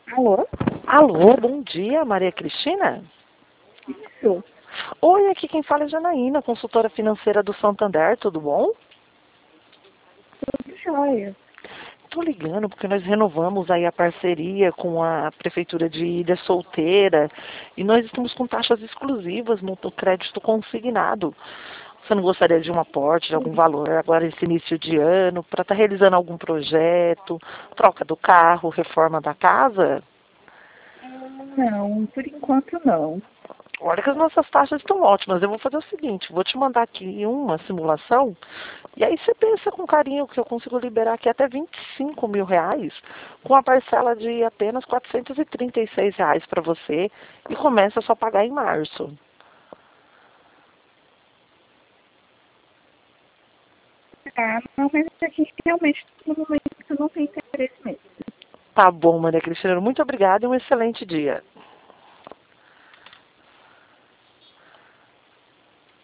Alô? Alô, bom dia, Maria Cristina? Isso. Oi, aqui quem fala é Janaína, consultora financeira do Santander, tudo bom? Tudo jóia. Tô ligando porque nós renovamos aí a parceria com a Prefeitura de Ilha Solteira e nós estamos com taxas exclusivas no crédito consignado. Você não gostaria de um aporte, de algum valor agora esse início de ano, para estar realizando algum projeto, troca do carro, reforma da casa? Não, por enquanto não. Olha que as nossas taxas estão ótimas. Eu vou fazer o seguinte, vou te mandar aqui uma simulação, e aí você pensa com carinho que eu consigo liberar aqui até R$ 25.000, com a parcela de apenas R$ 436 para você, e começa só a pagar em março. Ah, não, mas a gente realmente no momento não tem interesse mesmo. Tá bom, Maria Cristina, muito obrigada e um excelente dia.